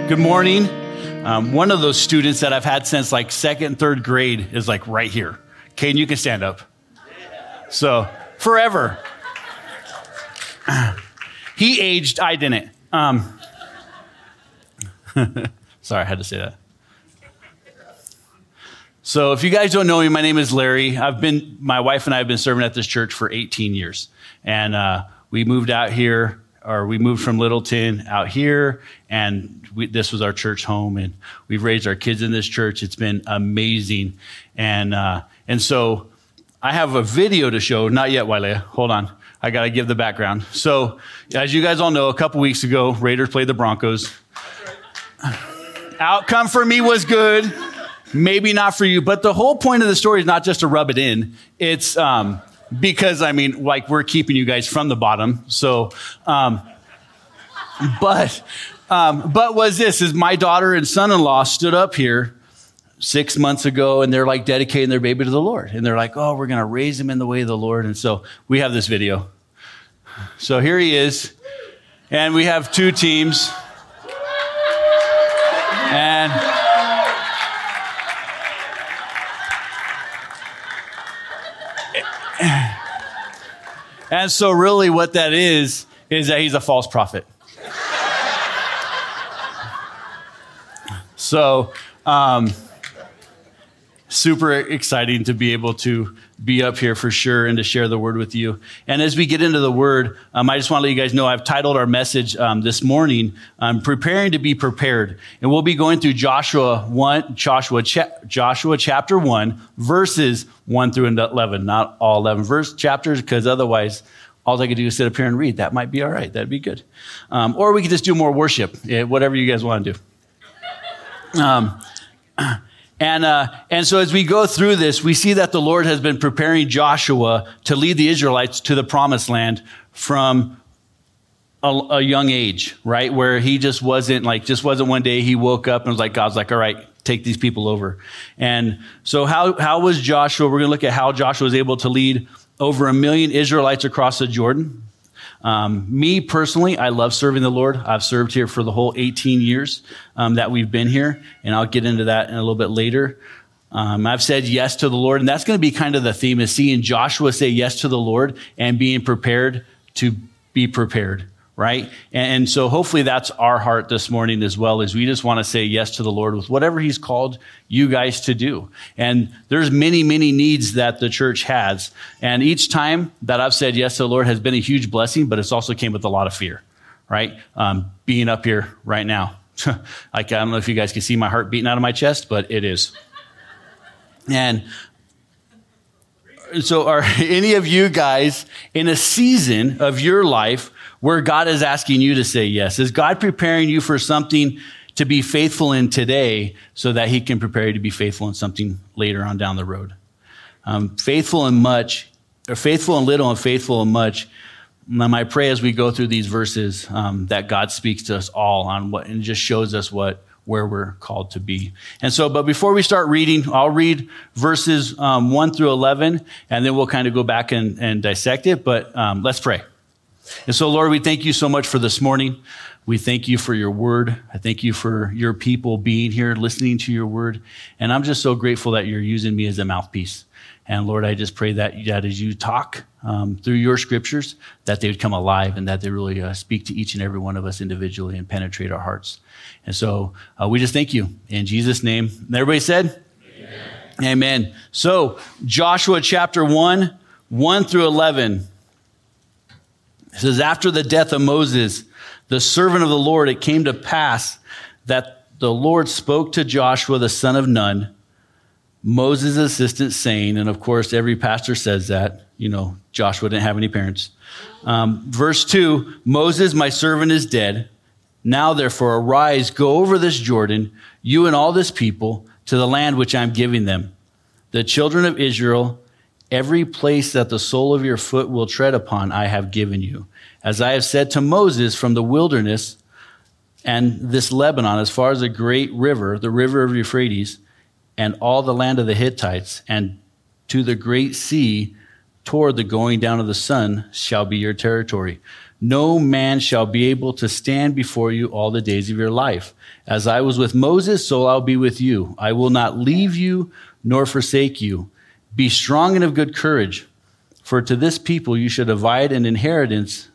Good morning. One of those students that I've had since like second and third grade is like right here. Caden, you can stand up. So, forever. He aged, I didn't. Sorry, I had to say that. So if you guys don't know me, my name is Larry. My wife and I have been serving at this church for 18 years. And we moved out here, or we moved from Littleton out here, and this was our church home, and we've raised our kids in this church. It's been amazing. And so I have a video to show. Not yet, Wale. Hold on. I got to give the background. So as you guys all know, a couple weeks ago, Raiders played the Broncos. Outcome for me was good. Maybe not for you. But the whole point of the story is not just to rub it in. It's because, we're keeping you guys from the bottom. So, but was this, is my daughter and son-in-law stood up here 6 months ago, and they're like dedicating their baby to the Lord. And they're like, oh, we're going to raise him in the way of the Lord. And so we have this video. So here he is. And we have two teams. And so really what that is that he's a false prophet. So, super exciting to be able to be up here for sure and to share the word with you. And as we get into the word, I just want to let you guys know I've titled our message this morning, Preparing to be Prepared. And we'll be going through Joshua chapter 1, verses 1 through 11, not all 11 verse chapters, because otherwise all I could do is sit up here and read. That might be all right. That'd be good. Or we could just do more worship, whatever you guys want to do. And so as we go through this, we see that the Lord has been preparing Joshua to lead the Israelites to the promised land from a young age, right? Where he just wasn't one day he woke up and was like, God's like, all right, take these people over. And so how was Joshua? We're going to look at how Joshua was able to lead over 1 million Israelites across the Jordan. Me personally, I love serving the Lord. I've served here for the whole 18 years that we've been here, and I'll get into that in a little bit later. I've said yes to the Lord, and that's going to be kind of the theme, is seeing Joshua say yes to the Lord and being prepared to be prepared, right? And so hopefully that's our heart this morning as well, is we just want to say yes to the Lord with whatever he's called you guys to do. And there's many, many needs that the church has. And each time that I've said yes to the Lord has been a huge blessing, but it's also came with a lot of fear, right? Being up here right now. I don't know if you guys can see my heart beating out of my chest, but it is. And so are any of you guys in a season of your life where God is asking you to say yes? Is God preparing you for something to be faithful in today so that he can prepare you to be faithful in something later on down the road? Faithful in much, or faithful in little and faithful in much. And I pray as we go through these verses that God speaks to us all on what, and just shows us where we're called to be. And so, but before we start reading, I'll read verses 1 through 11, and then we'll kind of go back and dissect it. But let's pray. And so, Lord, we thank you so much for this morning. We thank you for your word. I thank you for your people being here, listening to your word. And I'm just so grateful that you're using me as a mouthpiece. And Lord, I just pray that as you talk through your scriptures, that they would come alive and that they really speak to each and every one of us individually and penetrate our hearts. And so we just thank you in Jesus' name. And everybody said, Amen. Amen. So Joshua chapter 1 through 11. It says, after the death of Moses, the servant of the Lord, it came to pass that the Lord spoke to Joshua, the son of Nun, Moses' assistant, saying, and of course, every pastor says that, Joshua didn't have any parents. Verse 2, Moses, my servant, is dead. Now, therefore, arise, go over this Jordan, you and all this people, to the land which I'm giving them. The children of Israel, every place that the sole of your foot will tread upon, I have given you. As I have said to Moses, from the wilderness and this Lebanon, as far as the great river, the river of Euphrates, and all the land of the Hittites, and to the great sea, toward the going down of the sun shall be your territory. No man shall be able to stand before you all the days of your life. As I was with Moses, so I'll be with you. I will not leave you nor forsake you. Be strong and of good courage, for to this people you shall divide an inheritance,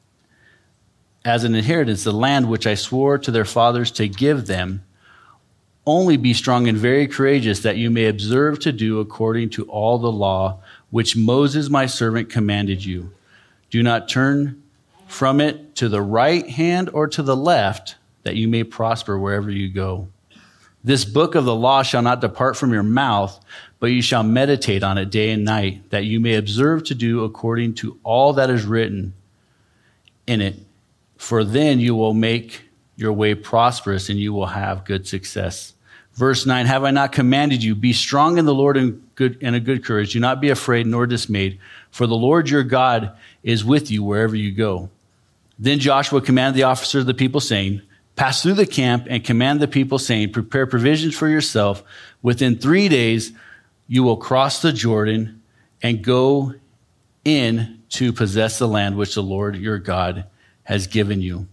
as an inheritance, the land which I swore to their fathers to give them. Only be strong and very courageous, that you may observe to do according to all the law which Moses my servant commanded you. Do not turn from it to the right hand or to the left, that you may prosper wherever you go. This book of the law shall not depart from your mouth, but you shall meditate on it day and night, that you may observe to do according to all that is written in it. For then you will make your way prosperous, and you will have good success. Verse 9, have I not commanded you, be strong in the Lord and a good courage. Do not be afraid nor dismayed, for the Lord your God is with you wherever you go. Then Joshua commanded the officers of the people, saying, pass through the camp and command the people, saying, prepare provisions for yourself. Within 3 days you will cross the Jordan and go in to possess the land which the Lord your God has given you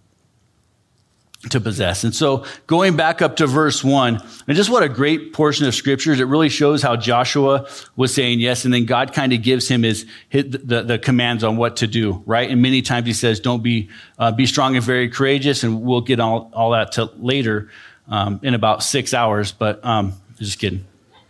to possess. And so going back up to verse 1, and just what a great portion of scriptures. It really shows how Joshua was saying yes, and then God kind of gives him the commands on what to do, right? And many times he says, don't be strong and very courageous, and we'll get all that to later in about 6 hours, but just kidding.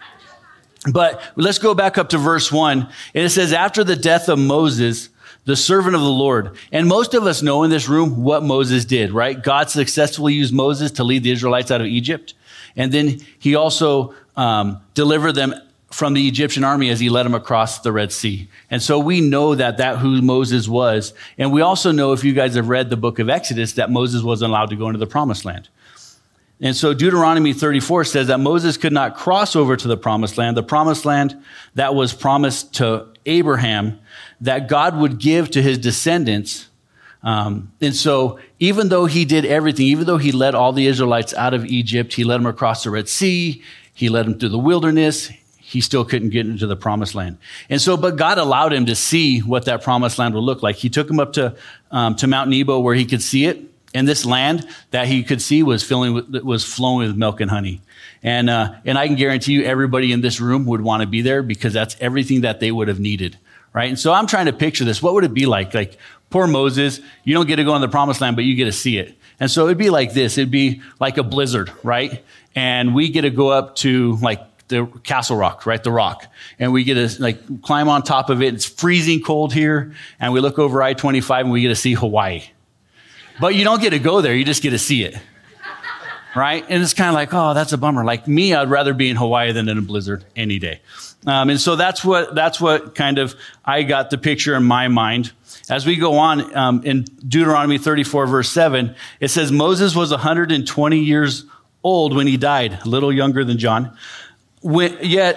But let's go back up to verse 1, and it says, after the death of Moses, the servant of the Lord. And most of us know in this room what Moses did, right? God successfully used Moses to lead the Israelites out of Egypt. And then he also delivered them from the Egyptian army as he led them across the Red Sea. And so we know that who Moses was. And we also know, if you guys have read the book of Exodus, that Moses wasn't allowed to go into the promised land. And so Deuteronomy 34 says that Moses could not cross over to the promised land that was promised to Abraham, that God would give to his descendants. And so even though he did everything, even though he led all the Israelites out of Egypt, he led them across the Red Sea, he led them through the wilderness, he still couldn't get into the promised land. And so, but God allowed him to see what that promised land would look like. He took him up to Mount Nebo where he could see it. And this land that he could see was flowing with milk and honey. And I can guarantee you everybody in this room would want to be there, because that's everything that they would have needed, right? And so I'm trying to picture this. What would it be like? Like, poor Moses, you don't get to go in the promised land, but you get to see it. And so it'd be like this. It'd be like a blizzard, right? And we get to go up to like the Castle Rock, right? The rock. And we get to like climb on top of it. It's freezing cold here. And we look over I-25 and we get to see Hawaii. But you don't get to go there. You just get to see it, right? And it's kind of like, oh, that's a bummer. Like me, I'd rather be in Hawaii than in a blizzard any day. And so that's what kind of I got the picture in my mind. As we go on, in Deuteronomy 34, verse 7, it says, Moses was 120 years old when he died, a little younger than John. Yet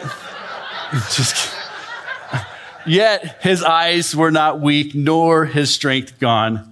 his eyes were not weak, nor his strength gone.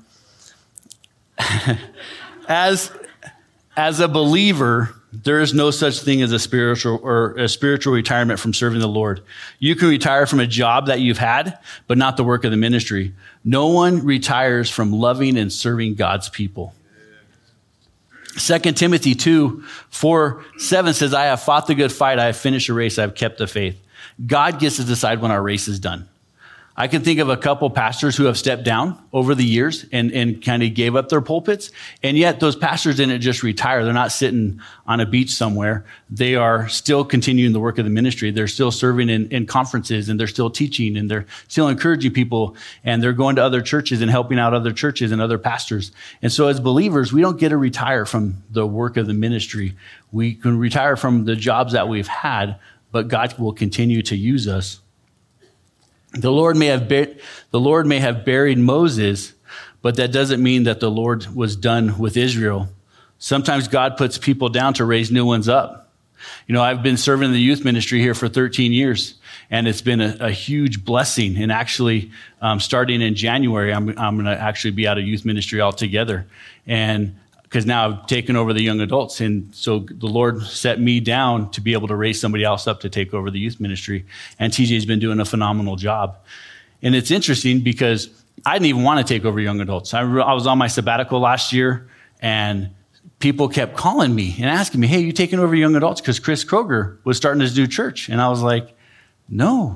As a believer, there is no such thing as a spiritual retirement from serving the Lord. You can retire from a job that you've had, but not the work of the ministry. No one retires from loving and serving God's people. 2 Timothy 2:4-7 says, I have fought the good fight. I have finished the race. I have kept the faith. God gets to decide when our race is done. I can think of a couple pastors who have stepped down over the years and kind of gave up their pulpits. And yet those pastors didn't just retire. They're not sitting on a beach somewhere. They are still continuing the work of the ministry. They're still serving in conferences, and they're still teaching, and they're still encouraging people, and they're going to other churches and helping out other churches and other pastors. And so as believers, we don't get to retire from the work of the ministry. We can retire from the jobs that we've had, but God will continue to use us. The Lord may have buried Moses, but that doesn't mean that the Lord was done with Israel. Sometimes God puts people down to raise new ones up. You know, I've been serving in the youth ministry here for 13 years, and it's been a huge blessing. And actually, starting in January, I'm going to actually be out of youth ministry altogether. And because now I've taken over the young adults. And so the Lord set me down to be able to raise somebody else up to take over the youth ministry. And TJ's been doing a phenomenal job. And it's interesting because I didn't even want to take over young adults. I was on my sabbatical last year, and people kept calling me and asking me, hey, you taking over young adults? Because Chris Kroger was starting to do church. And I was like, no.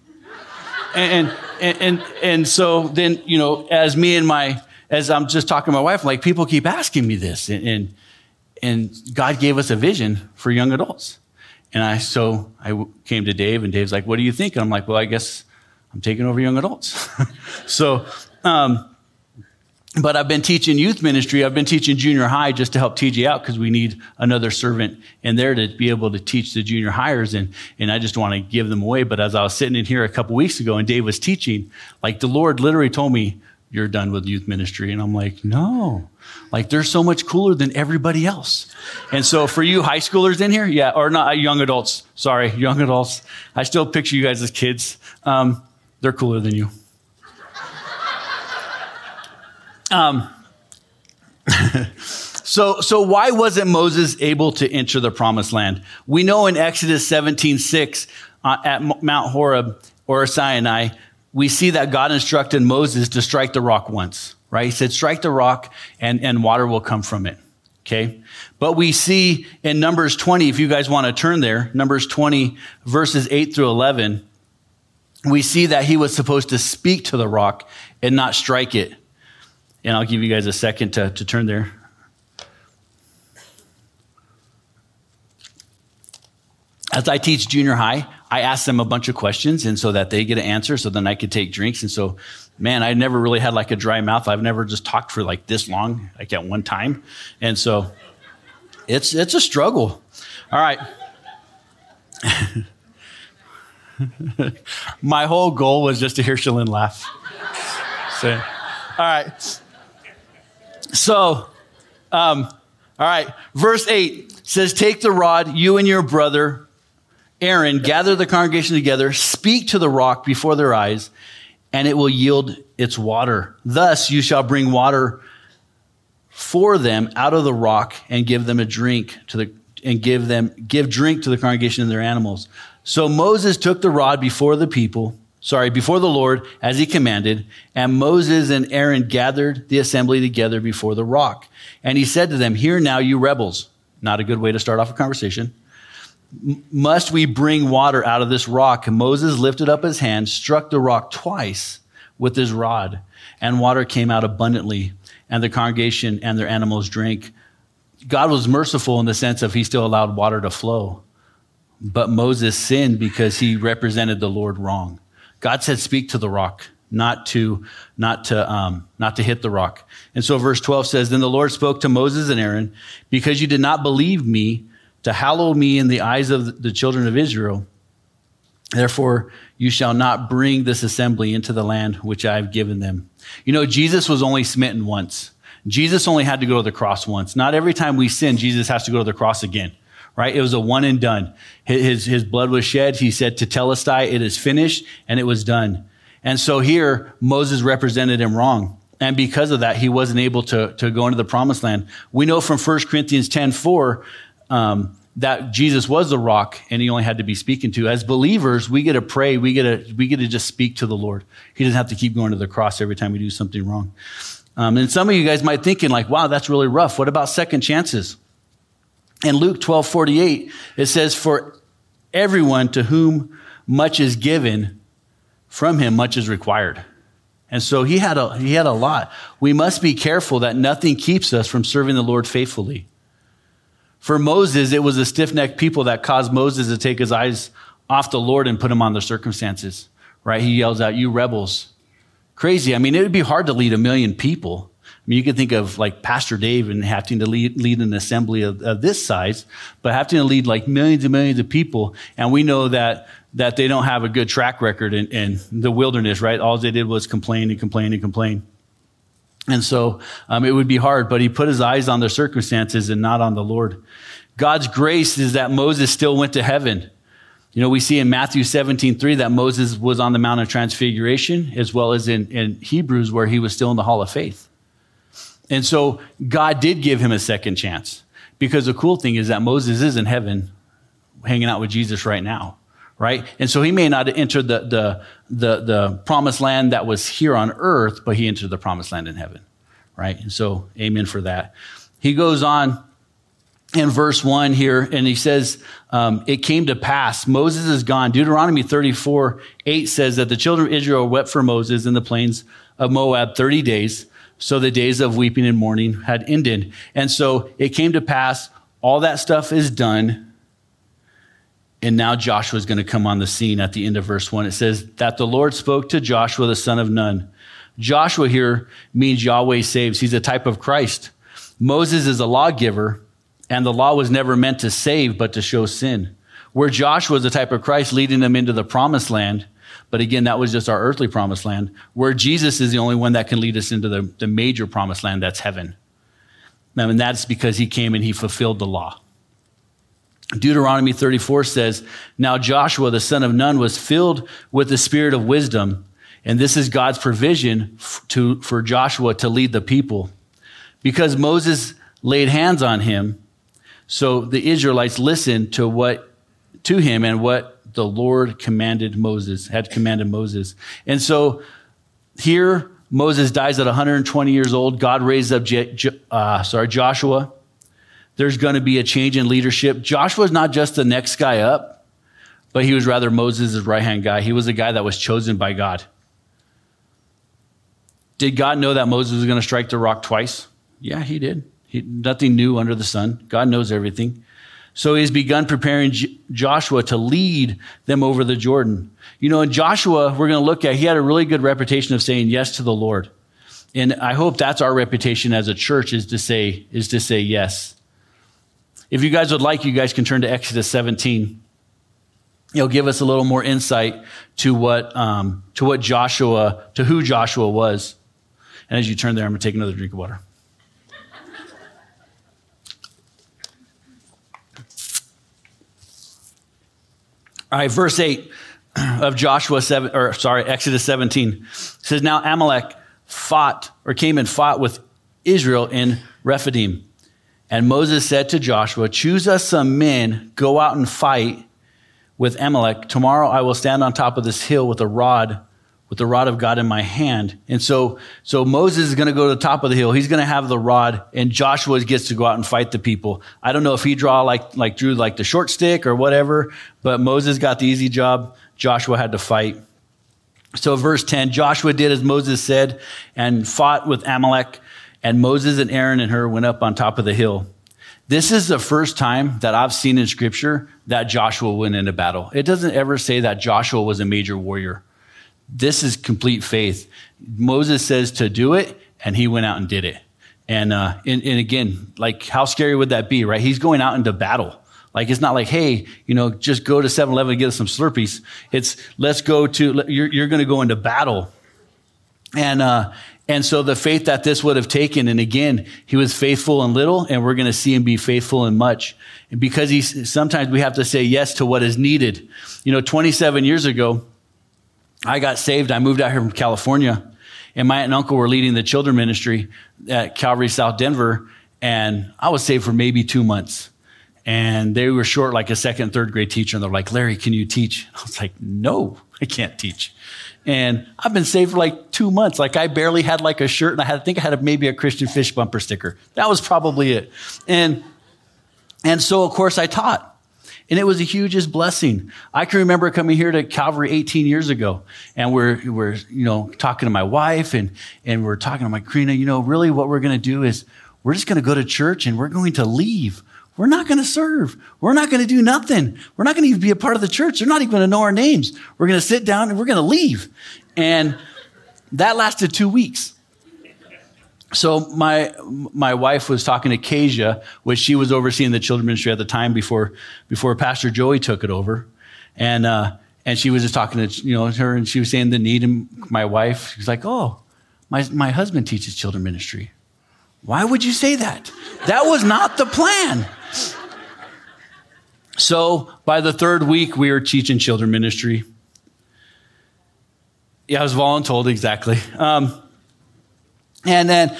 And so then, as I'm just talking to my wife, like, people keep asking me this. And God gave us a vision for young adults. And I came to Dave, and Dave's like, what do you think? And I'm like, well, I guess I'm taking over young adults. But I've been teaching youth ministry. I've been teaching junior high just to help TJ out, because we need another servant in there to be able to teach the junior hires. And I just want to give them away. But as I was sitting in here a couple weeks ago and Dave was teaching, like, the Lord literally told me, you're done with youth ministry. And I'm like, no, like, they're so much cooler than everybody else. And so for you high schoolers in here, yeah, or not young adults, sorry, young adults. I still picture you guys as kids. They're cooler than you. So why wasn't Moses able to enter the promised land? We know in Exodus 17:6 at Mount Horeb or Sinai, we see that God instructed Moses to strike the rock once, right? He said, strike the rock and water will come from it. Okay. But we see in Numbers 20, if you guys want to turn there, Numbers 20 verses 8 through 11, we see that he was supposed to speak to the rock and not strike it. And I'll give you guys a second to turn there. As I teach junior high, I ask them a bunch of questions, and so that they get an answer, so then I could take drinks. And so, man, I never really had like a dry mouth. I've never just talked for like this long, like at one time. And so it's a struggle. All right. My whole goal was just to hear Shalyn laugh. So, all right. So, all right. Verse 8 says, take the rod, you and your brother Aaron, gather the congregation together, speak to the rock before their eyes, and it will yield its water. Thus you shall bring water for them out of the rock and give them a drink give drink to the congregation and their animals. So Moses took the rod before the Lord, as he commanded, and Moses and Aaron gathered the assembly together before the rock. And he said to them, hear now, you rebels. Not a good way to start off a conversation. Must we bring water out of this rock? And Moses lifted up his hand, struck the rock twice with his rod, and water came out abundantly, and the congregation and their animals drank. God was merciful in the sense of he still allowed water to flow. But Moses sinned because he represented the Lord wrong. God said, speak to the rock, not to hit the rock. And so verse 12 says, then the Lord spoke to Moses and Aaron, because you did not believe me to hallow me in the eyes of the children of Israel. Therefore, you shall not bring this assembly into the land which I have given them. You know, Jesus was only smitten once. Jesus only had to go to the cross once. Not every time we sin, Jesus has to go to the cross again, right? It was a one and done. His blood was shed. He said to Telestai, it is finished, and it was done. And so here, Moses represented him wrong. And because of that, he wasn't able to go into the promised land. We know from 1 Corinthians 10:4, that Jesus was the rock and he only had to be speaking to. As believers, we get to pray. We get to just speak to the Lord. He doesn't have to keep going to the cross every time we do something wrong. And some of you guys might thinking like, wow, that's really rough. What about second chances? In Luke 12:48, it says, for everyone to whom much is given, from him much is required. And so he had a lot. We must be careful that nothing keeps us from serving the Lord faithfully. For Moses, it was the stiff-necked people that caused Moses to take his eyes off the Lord and put him on the circumstances, right? He yells out, you rebels. Crazy. I mean, it would be hard to lead 1 million people. I mean, you could think of like Pastor Dave and having to lead an assembly of this size, but having to lead like millions and millions of people. And we know that they don't have a good track record in the wilderness, right? All they did was complain and complain and complain. And so it would be hard, but he put his eyes on the circumstances and not on the Lord. God's grace is that Moses still went to heaven. You know, we see in Matthew 17:3 that Moses was on the Mount of Transfiguration, as well as in Hebrews where he was still in the Hall of Faith. And so God did give him a second chance, because the cool thing is that Moses is in heaven hanging out with Jesus right now. right? And so he may not have entered the promised land that was here on earth, but he entered the promised land in heaven, right? And so amen for that. He goes on in verse 1 here, and he says, it came to pass, Moses is gone. Deuteronomy 34:8 says that the children of Israel wept for Moses in the plains of Moab 30 days. So the days of weeping and mourning had ended. And so it came to pass, all that stuff is done. And now Joshua is going to come on the scene at the end of verse 1. It says that the Lord spoke to Joshua, the son of Nun. Joshua here means Yahweh saves. He's a type of Christ. Moses is a lawgiver, and the law was never meant to save, but to show sin. Where Joshua is a type of Christ, leading them into the promised land. But again, that was just our earthly promised land, where Jesus is the only one that can lead us into the major promised land, that's heaven. And that's because he came and he fulfilled the law. Deuteronomy 34 says, now Joshua, the son of Nun, was filled with the spirit of wisdom. And this is God's provision for Joshua to lead the people. Because Moses laid hands on him, so the Israelites listened to him and what the Lord had commanded Moses. And so here, Moses dies at 120 years old. God raised up Joshua. There's going to be a change in leadership. Joshua is not just the next guy up, but he was rather Moses' right-hand guy. He was a guy that was chosen by God. Did God know that Moses was going to strike the rock twice? Yeah, he did. Nothing new under the sun. God knows everything. So he's begun preparing Joshua to lead them over the Jordan. You know, in Joshua, we're going to look at, he had a really good reputation of saying yes to the Lord. And I hope that's our reputation as a church, is to say yes. If you guys would like, you guys can turn to Exodus 17. It'll give us a little more insight to who Joshua was. And as you turn there, I'm going to take another drink of water. All right, verse 8 of Exodus 17 says, now Amalek came and fought with Israel in Rephidim. And Moses said to Joshua, choose us some men, go out and fight with Amalek. Tomorrow I will stand on top of this hill with the rod of God in my hand. And so Moses is going to go to the top of the hill. He's going to have the rod, and Joshua gets to go out and fight the people. I don't know if he drew the short stick or whatever, but Moses got the easy job. Joshua had to fight. So verse 10, Joshua did as Moses said and fought with Amalek, and Moses and Aaron and Hur went up on top of the hill. This is the first time that I've seen in Scripture that Joshua went into battle. It doesn't ever say that Joshua was a major warrior. This is complete faith. Moses says to do it, and he went out and did it. And again, like, how scary would that be, right? He's going out into battle. Like, it's not like, hey, just go to 7-Eleven and get us some Slurpees. It's, you're going to go into battle. And so the faith that this would have taken, and again, he was faithful in little, and we're going to see him be faithful in much. And because sometimes we have to say yes to what is needed. 27 years ago, I got saved. I moved out here from California, and my aunt and uncle were leading the children ministry at Calvary South Denver, and I was saved for maybe 2 months. And they were short like a second, third grade teacher, and they're like, Larry, can you teach? I was like, no, I can't teach. And I've been saved for like 2 months. Like, I barely had like a shirt, and I think I had maybe a Christian Fish bumper sticker. That was probably it. And so, of course, I taught. And it was a hugest blessing. I can remember coming here to Calvary 18 years ago, and we're talking to my wife, and we're talking to my Karina, really what we're going to do is we're just going to go to church, and we're going to leave. We're not going to serve. We're not going to do nothing. We're not going to even be a part of the church. They're not even going to know our names. We're going to sit down, and we're going to leave. And that lasted 2 weeks. So my wife was talking to Kasia, which she was overseeing the children's ministry at the time before Pastor Joey took it over, and she was just talking to her, and she was saying the need. And my wife, she was like, "Oh, my husband teaches children's ministry." Why would you say that? That was not the plan. So by the third week, we were teaching children's ministry. Yeah, I was voluntold, exactly. And then,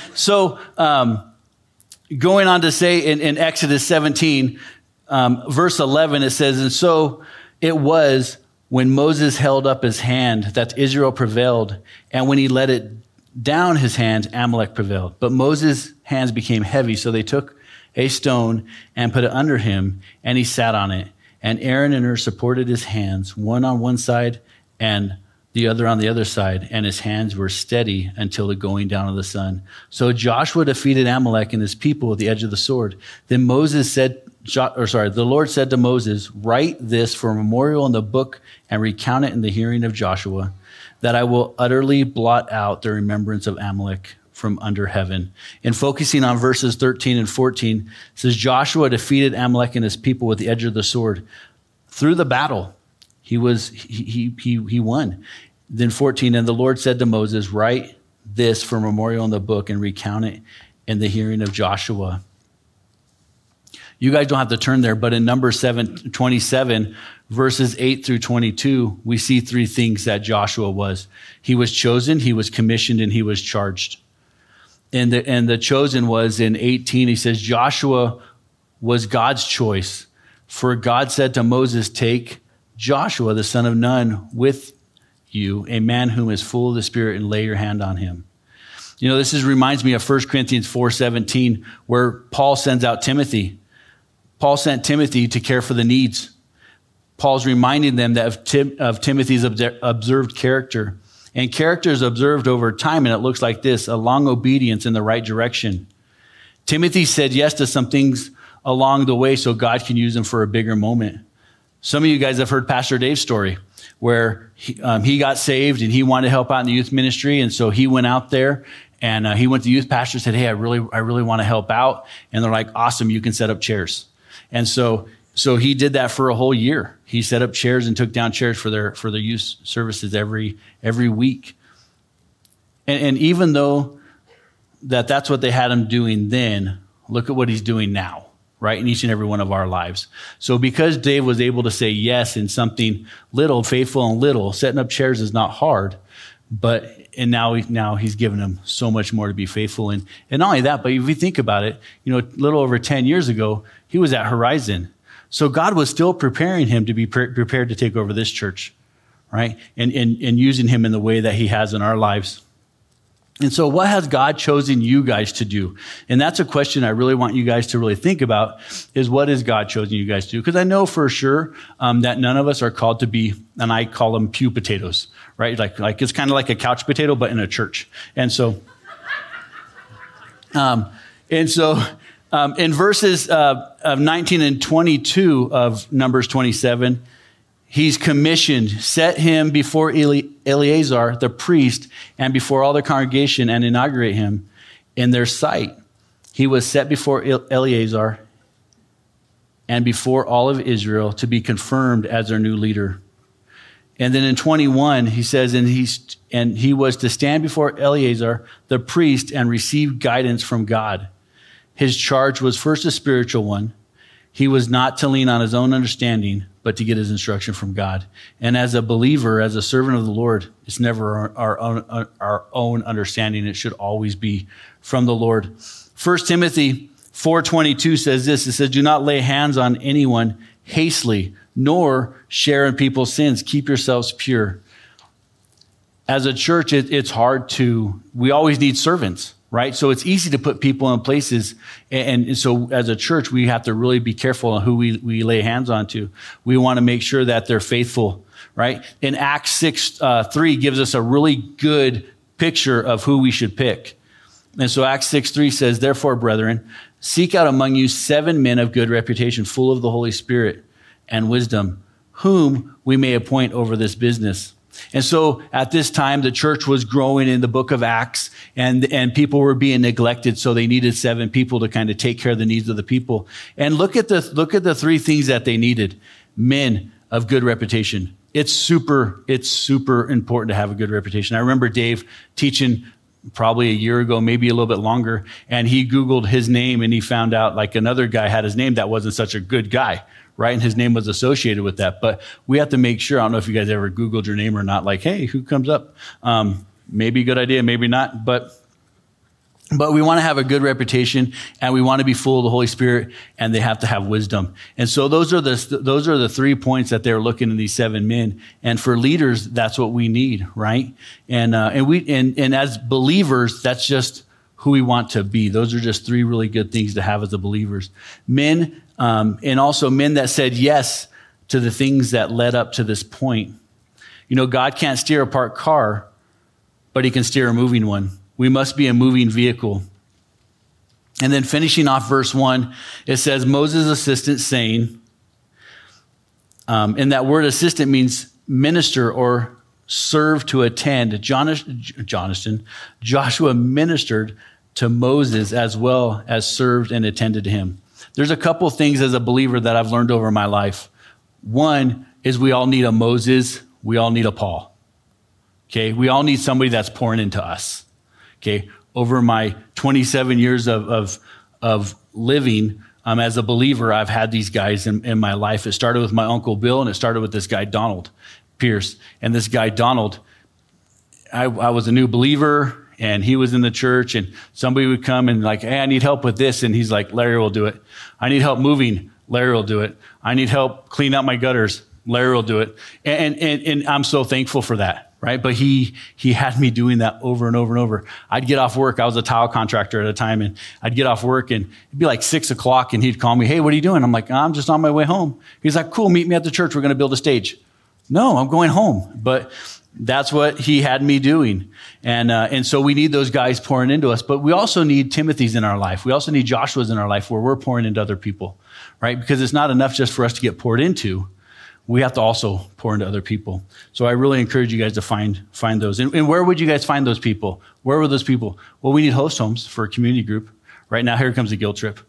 going on to say in Exodus 17, verse 11, it says, and so it was when Moses held up his hand, that Israel prevailed. And when he let it down his hand, Amalek prevailed. But Moses' hands became heavy, so they took a stone and put it under him, and he sat on it. And Aaron and Hur supported his hands, one on one side and the other on the other side, and his hands were steady until the going down of the sun. So Joshua defeated Amalek and his people with the edge of the sword. Then the Lord said to Moses, write this for a memorial in the book and recount it in the hearing of Joshua, that I will utterly blot out the remembrance of Amalek from under heaven. And focusing on verses 13 and 14, it says, Joshua defeated Amalek and his people with the edge of the sword. Through the battle, he won. Then 14, and the Lord said to Moses, write this for a memorial in the book and recount it in the hearing of Joshua. You guys don't have to turn there, but in Numbers 27, verses 8 through 22, we see three things that Joshua was. He was chosen, he was commissioned, and he was charged. And the chosen was in 18, he says, Joshua was God's choice. For God said to Moses, take Joshua, the son of Nun, with you, a man whom is full of the Spirit, and lay your hand on him. You know, this reminds me of 1 Corinthians 4:17, where Paul sends out Timothy. Paul sent Timothy to care for the needs. Paul's reminding them that of Timothy's observed character. And character is observed over time, and it looks like this: a long obedience in the right direction. Timothy said yes to some things along the way so God can use him for a bigger moment. Some of you guys have heard Pastor Dave's story, where he got saved and he wanted to help out in the youth ministry. And so he went out there and he went to the youth pastor and said, hey, I really want to help out. And they're like, awesome, you can set up chairs. And so he did that for a whole year. He set up chairs and took down chairs for their youth services every week. And even though that's what they had him doing then, look at what he's doing now, right? In each and every one of our lives. So because Dave was able to say yes in something little, faithful and little, setting up chairs is not hard, and now he's given him so much more to be faithful in. And not only that, but if you think about it, you know, a little over 10 years ago, he was at Horizon. So God was still preparing him to be prepared to take over this church, right? And using him in the way that he has in our lives. And so what has God chosen you guys to do? And that's a question I really want you guys to really think about, is what has God chosen you guys to do? Because I know for sure that none of us are called to be, and I call them pew potatoes, right? Like it's kind of like a couch potato, but in a church. And so, in verses of 19 and 22 of Numbers 27, he's commissioned, set him before Eleazar, the priest, and before all the congregation, and inaugurate him in their sight. He was set before Eleazar and before all of Israel to be confirmed as their new leader. And then in 21, he says, and he was to stand before Eleazar, the priest, and receive guidance from God. His charge was first a spiritual one. He was not to lean on his own understanding, but to get his instruction from God. And as a believer, as a servant of the Lord, it's never our own understanding. It should always be from the Lord. 1 Timothy 4:22 says this. It says, do not lay hands on anyone hastily, nor share in people's sins. Keep yourselves pure. As a church, it's hard we always need servants. Right? So it's easy to put people in places. And so as a church, we have to really be careful on who we lay hands on to. We want to make sure that they're faithful, right? In Acts 6:3 gives us a really good picture of who we should pick. And so Acts 6:3 says, therefore, brethren, seek out among you 7 men of good reputation, full of the Holy Spirit and wisdom, whom we may appoint over this business. And so at this time, the church was growing in the book of Acts, and people were being neglected. So they needed 7 people to kind of take care of the needs of the people. And look at the 3 things that they needed. Men of good reputation. It's super important to have a good reputation. I remember Dave teaching probably a year ago, maybe a little bit longer, and he Googled his name and he found out like another guy had his name that wasn't such a good guy. Right? And his name was associated with that. But we have to make sure, I don't know if you guys ever Googled your name or not, like, hey, who comes up? Maybe a good idea, maybe not. But But we want to have a good reputation, and we want to be full of the Holy Spirit, and they have to have wisdom. And so those are the 3 points that they're looking in these 7 men. And for leaders, that's what we need, right? And as believers, that's just who we want to be. Those are just 3 really good things to have as the believers. Men, and also men that said yes to the things that led up to this point. You know, God can't steer a parked car, but he can steer a moving one. We must be a moving vehicle. And then finishing off verse 1, it says, Moses' assistant saying, and that word assistant means minister or serve to attend. Joshua ministered to Moses as well as served and attended to him. There's a couple things as a believer that I've learned over my life. One is we all need a Moses. We all need a Paul. Okay. We all need somebody that's pouring into us. Okay, over my 27 years of living as a believer, I've had these guys in my life. It started with my Uncle Bill, and it started with this guy, Donald Pierce. And this guy, Donald, I was a new believer, and he was in the church, and somebody would come and like, hey, I need help with this. And he's like, Larry will do it. I need help moving. Larry will do it. I need help clean out my gutters. Larry will do it. And I'm so thankful for that. Right. But he had me doing that over and over and over. I'd get off work. I was a tile contractor at a time, and I'd get off work and it'd be like 6:00 and he'd call me. Hey, what are you doing? I'm like, I'm just on my way home. He's like, cool. Meet me at the church. We're going to build a stage. No, I'm going home. But that's what he had me doing. And so we need those guys pouring into us, but we also need Timothy's in our life. We also need Joshua's in our life where we're pouring into other people, right? Because it's not enough just for us to get poured into. We have to also pour into other people. So I really encourage you guys to find those. And where would you guys find those people? Where were those people? Well, we need host homes for a community group. Right now, here comes a guilt trip.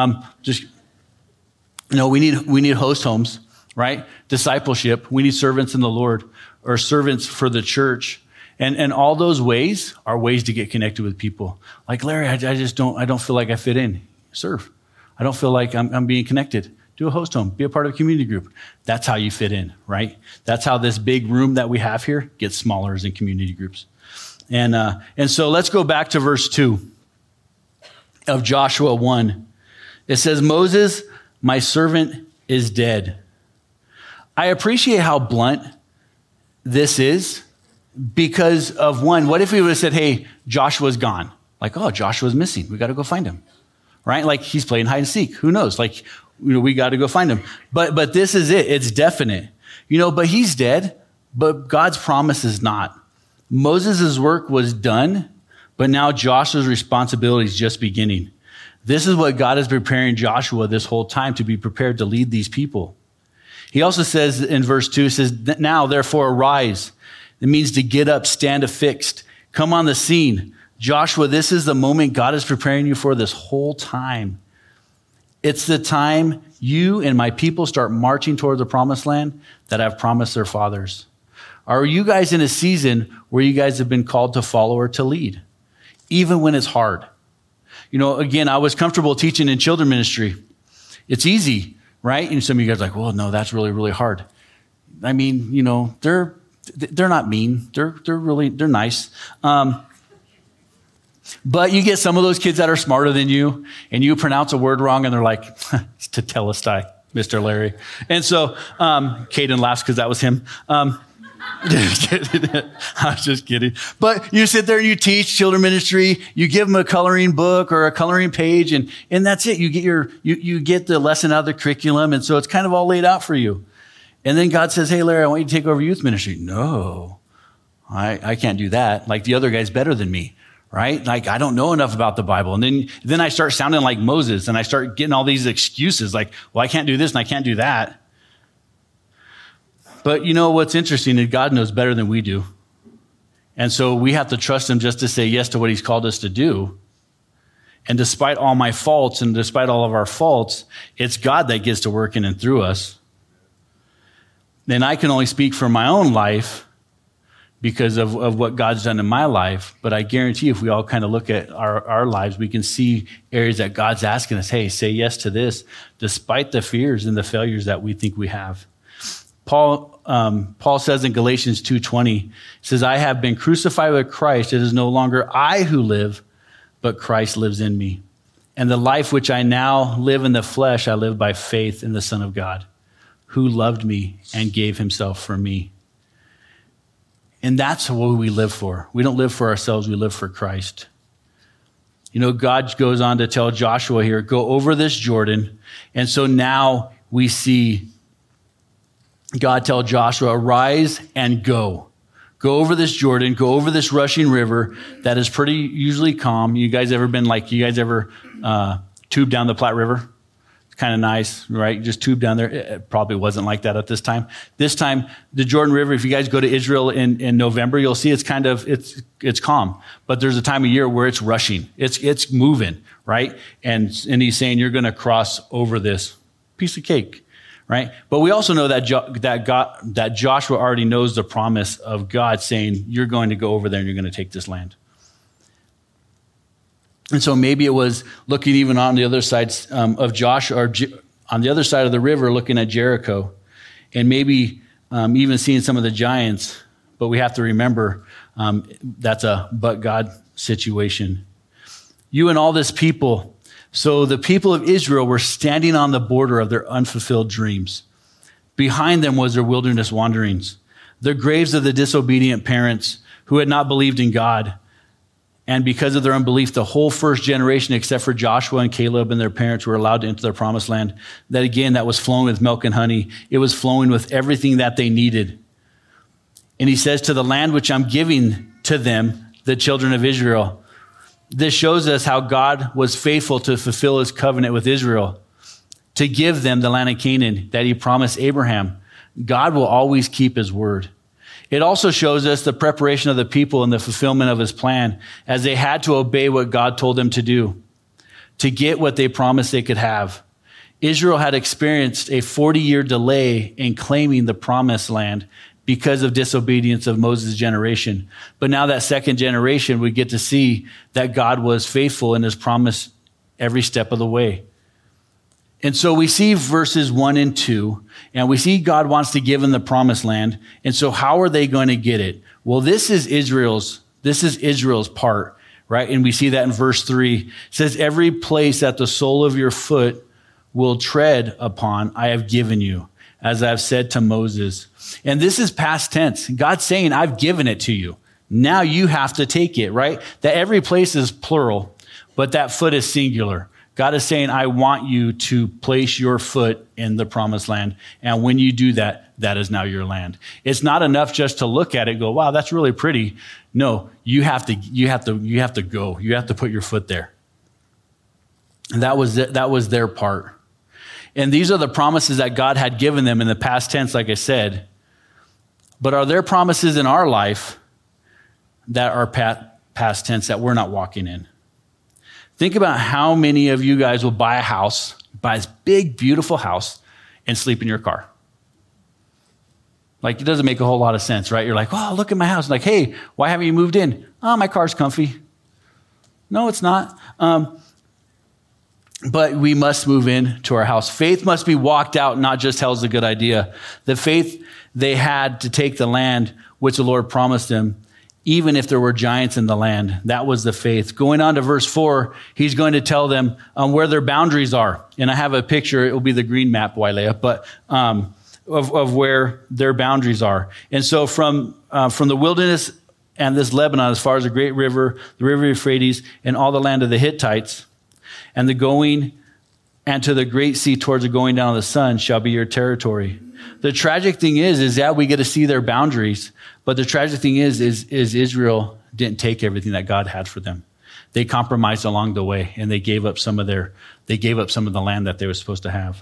We need host homes, right? Discipleship. We need servants in the Lord, or servants for the church. And all those ways are ways to get connected with people. Like, Larry, I don't feel like I fit in. Serve. I don't feel like I'm being connected. Do a host home. Be a part of a community group. That's how you fit in, right? That's how this big room that we have here gets smaller as in community groups. And so let's go back to verse 2 of Joshua 1. It says, Moses, my servant, is dead. I appreciate how blunt this is because of one. What if we would have said, hey, Joshua's gone? Like, oh, Joshua's missing. We got to go find him, right? Like he's playing hide and seek. Who knows? Like, we got to go find him. But this is it. It's definite. But he's dead, but God's promise is not. Moses' work was done, but now Joshua's responsibility is just beginning. This is what God is preparing Joshua this whole time to be prepared to lead these people. He also says in verse 2, it says, now therefore arise. It means to get up, stand affixed, come on the scene. Joshua, this is the moment God is preparing you for this whole time. It's the time you and my people start marching toward the promised land that I've promised their fathers. Are you guys in a season where you guys have been called to follow or to lead, even when it's hard? Again, I was comfortable teaching in children ministry. It's easy, right? And some of you guys are like, well, no, that's really, really hard. I mean, they're not mean. They're nice. But you get some of those kids that are smarter than you, and you pronounce a word wrong, and they're like, it's tetelestai, Mr. Larry. And so Caden laughs because that was him. I was just kidding. But you sit there and you teach children ministry. You give them a coloring book or a coloring page, and that's it. You get the lesson out of the curriculum, and so it's kind of all laid out for you. And then God says, hey, Larry, I want you to take over youth ministry. No, I can't do that. Like the other guy's better than me. Right? Like, I don't know enough about the Bible. And then I start sounding like Moses, and I start getting all these excuses like, well, I can't do this and I can't do that. But what's interesting is God knows better than we do. And so we have to trust him just to say yes to what he's called us to do. And despite all my faults and despite all of our faults, it's God that gets to work in and through us. Then I can only speak for my own life because of what God's done in my life. But I guarantee if we all kind of look at our lives, we can see areas that God's asking us, hey, say yes to this, despite the fears and the failures that we think we have. Paul says in Galatians 2:20, says, I have been crucified with Christ. It is no longer I who live, but Christ lives in me. And the life which I now live in the flesh, I live by faith in the Son of God, who loved me and gave himself for me. And that's what we live for. We don't live for ourselves, we live for Christ. You know, God goes on to tell Joshua here, go over this Jordan. And so now we see God tell Joshua, arise and go. Go over this Jordan, go over this rushing river that is pretty usually calm. You guys ever tubed down the Platte River? It's kind of nice, right? Just tube down there. It probably wasn't like that at this time. This time, the Jordan River, if you guys go to Israel in November, you'll see it's calm. But there's a time of year where it's rushing. It's moving, right? And he's saying you're going to cross over this piece of cake. Right? But we also know that Joshua already knows the promise of God saying, you're going to go over there and you're going to take this land. And so maybe it was looking even on the other side of Joshua, or on the other side of the river, looking at Jericho, and maybe even seeing some of the giants. But we have to remember that's a but God situation. You and all this people. So the people of Israel were standing on the border of their unfulfilled dreams. Behind them was their wilderness wanderings, the graves of the disobedient parents who had not believed in God. And because of their unbelief, the whole first generation, except for Joshua and Caleb and their parents, were allowed to enter their promised land. That was flowing with milk and honey. It was flowing with everything that they needed. And he says, to the land which I'm giving to them, the children of Israel. This shows us how God was faithful to fulfill his covenant with Israel, to give them the land of Canaan that he promised Abraham. God will always keep his word. It also shows us the preparation of the people and the fulfillment of his plan, as they had to obey what God told them to do, to get what they promised they could have. Israel had experienced a 40-year delay in claiming the promised land because of disobedience of Moses' generation. But now that second generation, we get to see that God was faithful in his promise every step of the way. And so we see verses 1 and 2, and we see God wants to give them the promised land. And so how are they going to get it? Well, this is Israel's part, right? And we see that in verse 3. It says, every place that the sole of your foot will tread upon, I have given you, as I've said to Moses. And this is past tense. God's saying, I've given it to you. Now you have to take it, right? That every place is plural, but that foot is singular. God is saying, I want you to place your foot in the promised land. And when you do that, that is now your land. It's not enough just to look at it and go, wow, that's really pretty. No, you have to go. You have to put your foot there. And that was their part. And these are the promises that God had given them in the past tense, like I said. But are there promises in our life that are past tense that we're not walking in? Think about how many of you guys will buy this big, beautiful house, and sleep in your car. Like, it doesn't make a whole lot of sense, right? You're like, oh, look at my house. Like, hey, why haven't you moved in? Oh, my car's comfy. No, it's not. But we must move in to our house. Faith must be walked out, not just hell's a good idea. The faith they had to take the land which the Lord promised them, even if there were giants in the land. That was the faith. Going on to verse 4, he's going to tell them where their boundaries are. And I have a picture. It will be the green map, Wailea, but of where their boundaries are. And so from the wilderness and this Lebanon, as far as the great river, the river Euphrates, and all the land of the Hittites, and the going and to the great sea towards the going down of the sun shall be your territory. The tragic thing is that we get to see their boundaries. But the tragic thing is Israel didn't take everything that God had for them. They compromised along the way, and they gave up some of the land that they were supposed to have.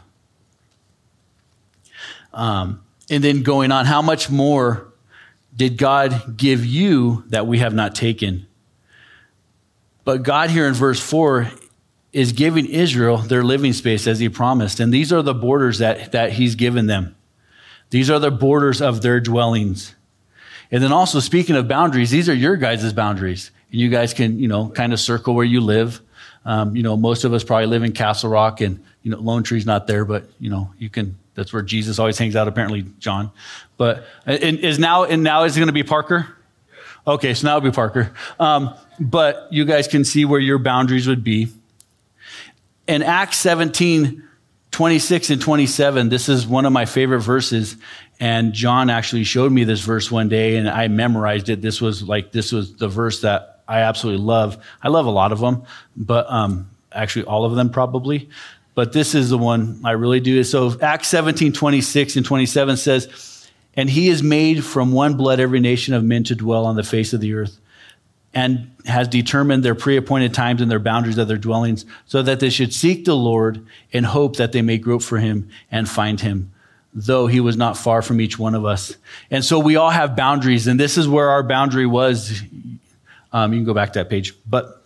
And then going on, how much more did God give you that we have not taken? But God here in verse 4 is giving Israel their living space as he promised. And these are the borders that he's given them. These are the borders of their dwellings. And then also, speaking of boundaries, these are your guys' boundaries. And you guys can, kind of circle where you live. Most of us probably live in Castle Rock, and, Lone Tree's not there, but, you can, that's where Jesus always hangs out, apparently, John. But, now is it going to be Parker? Okay, so now it'll be Parker. But you guys can see where your boundaries would be. In Acts 17, 26 and 27, this is one of my favorite verses. And John actually showed me this verse one day, and I memorized it. This was the verse that I absolutely love. I love a lot of them, but actually all of them probably. But this is the one I really do. So Acts 17, 26 and 27 says, and he has made from one blood every nation of men to dwell on the face of the earth, and has determined their pre-appointed times and their boundaries of their dwellings, so that they should seek the Lord in hope that they may grope for him and find him, though he was not far from each one of us. And so we all have boundaries, and this is where our boundary was. You can go back to that page. But